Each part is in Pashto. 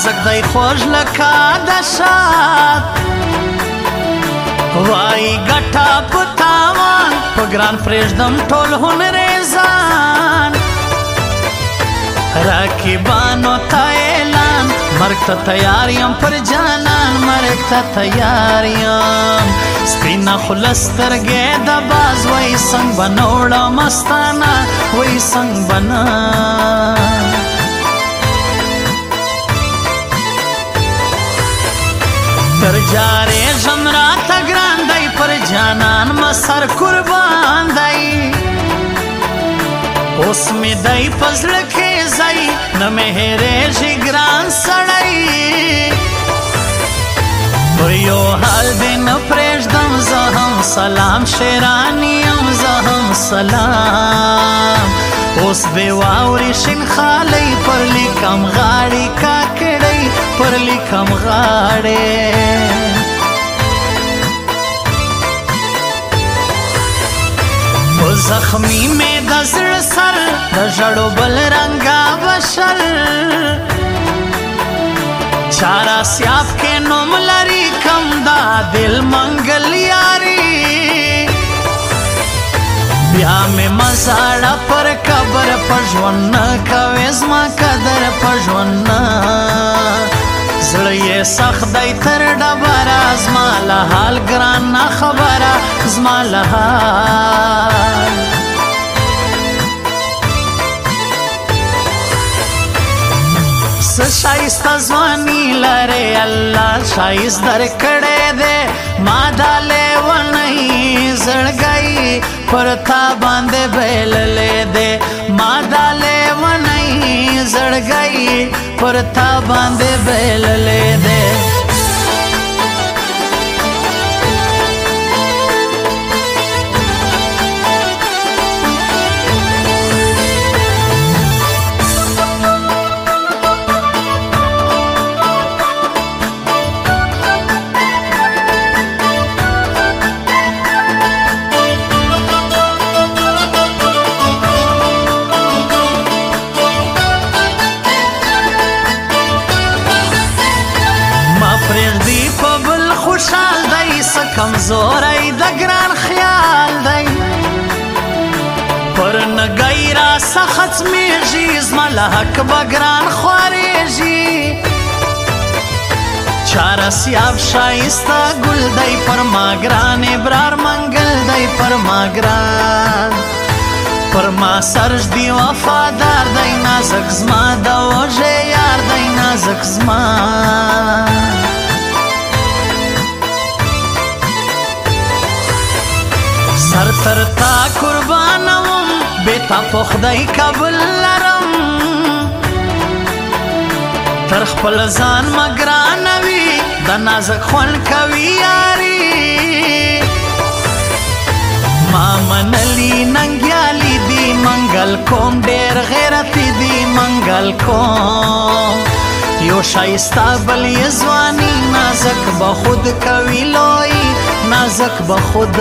نازک دی خوږ لکه د شات وای ګټه په تاوان په ګران پرېږدم ټول هنرېزان رقیبانو ته اعلان مرګ ته تیار یم پر جانان مرګ ته تیار یم سپینه خوله سترګې د باز وای څنګ به نه وړه مستانه وای څنګ به نه تر جارېږم راته ګران دی پر جانان مه سر قربان دی اوس مې دی په زړه کې ځای نه مې هېرېږي ګران سړی په یو حال دې نه پرېږدم زه هم سلام شیراني یم زه هم سلام اوس دې واوري شین خالۍ پر لیکم غاړې کاکړۍ پر لیکم غاړې زخمی میں د زړه سر د ژړو بل رنګه بشر چارا سیاف کې نوم لري کم دا دل منګل یاري بیا مې مزاړه پر قبر په ژوند نه کوې زما قدر په ژوند نه زړه یې سخت دی تر ډبره زما له حال ګران نه خبره زما له حال څه ښایسته ځواني لرې الله ښایست درکړی دی ما دا لیونی زړګی پر تا باندې بایللی دی ما دا لیونی زړګی پر تا باندې بایللی دی پرېږدي په بل خوشحال دی څه کمزوری د ګران خیال دی پر نګی را څه ختمېږي زما له حق به ګران خوارېږي چاره سیاب ښایسته ګل دی پر ما ګران ابرار منګل دی پر ما ګران پر ما سرج دی وفادار دی نازک زما د وږې یار دی نازک زما سر تر تا قربانوم بیتا په خدای کابل لرم تر خپل ځان مه ګرانوي د نازک خوند کوي یاري ما منلي ننګیالي دي منګل کوم ډېر غیرتي دي منګل کوم یو ښایسته بل یې ځواني نازک به خود کوي لوی نازک به خود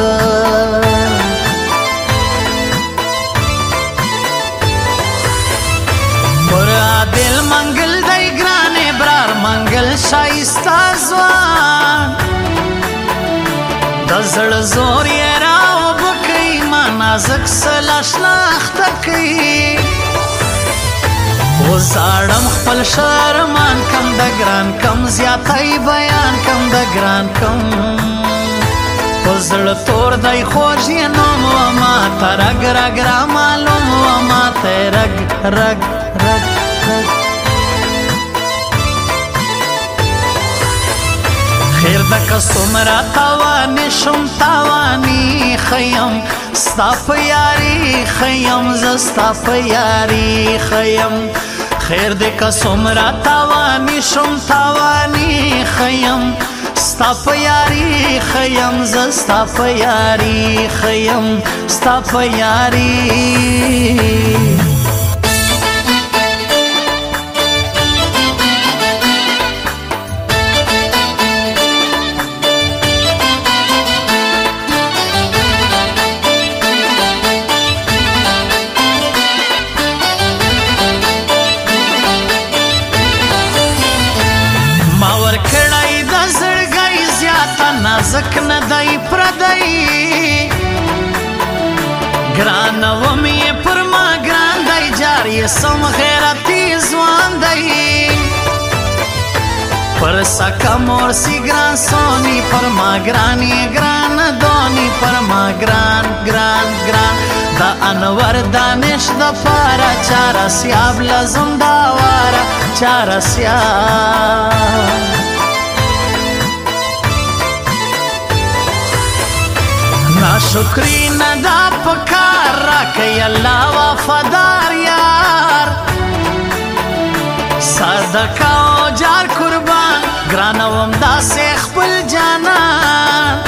پر عادل منګل دی ګران ابرار منګل ښایسته ځوان د زړه زور یې راوبه کوي ما نازک سله شناخته کوي وزاړم خپل شرمان کم د ګران کم زیاتی بیان کم د ګران کم په زړه تور دی خوږ یې نوم و ما ته رګ رګ را معلوم و ما ته رګ رګ رګ رګ خیر د که څومره تاوانې شم تاواني ښه یم ستا په یاري ښه یم زه ستا په یاري ښه یم خیر د که څومره تاوانې شم تاواني ښه یم ستا په یاري ښه یم زه ستا په یاري ښه یم ستا په یاري پردی گران ومی پر ما گران دی جاری سم غیرتی زوان دی پر سکا مورسی گران سونی پر ما گرانی گران دونی پر ما گران گران گران دا انور دانش دا پارا چارا سیاب لزم دا وارا چارا سیاب ناشکری ندا پکار راکی اللہ وفادار یار صدقہ و جار قربان گرانوم دا سے خپل جانان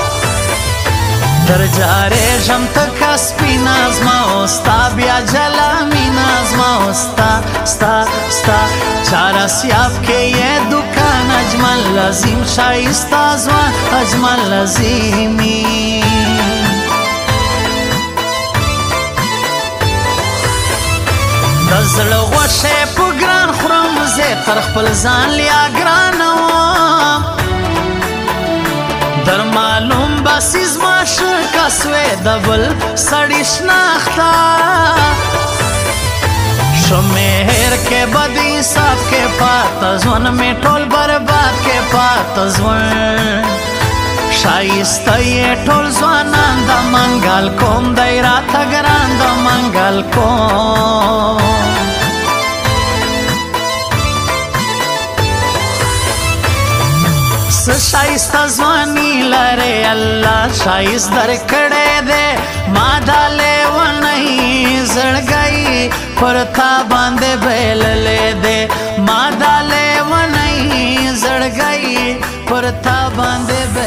در جارے جم تک سپی نازما استا بیا جلا می نازما استا ستا ستا چارا سیاب کے یہ دکان اجمل لازم شائستا زوان اجمل لازمی دزل غوشه پو گران خورم زی تر خپل ځان لیا گرانوم در معلوم بسیز ما شکسوی دبل سڑی شناختا شمهر کے بد انصاف کے پات زون میں ټول برباد کے پات زون شایسته یې ټول ځوانان د منګل کوم دی راته ګران د منګل کوم څه شایسته ځواني لرې الله شایست درکړی دی ما دا لیونی زړګی پر تا باندې بایللی دی ما دا لیونی زړګی پر تا باندې